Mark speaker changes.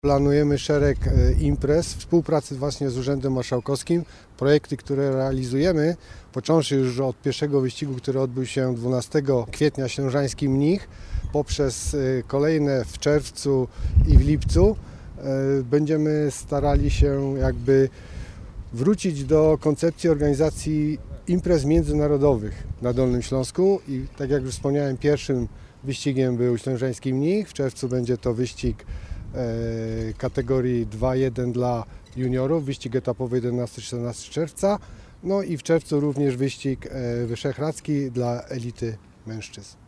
Speaker 1: Planujemy szereg imprez, współpracy właśnie z Urzędem Marszałkowskim. Projekty, które realizujemy, począwszy już od pierwszego wyścigu, który odbył się 12 kwietnia, Ślążański Mnich, poprzez kolejne w czerwcu i w lipcu, będziemy starali się wrócić do koncepcji organizacji imprez międzynarodowych na Dolnym Śląsku i tak jak już wspomniałem, pierwszym wyścigiem był Ślążański Mnich, w czerwcu będzie to wyścig kategorii 2-1 dla juniorów, wyścig etapowy 11-14 czerwca, no i w czerwcu również wyścig wyszehradzki dla elity mężczyzn.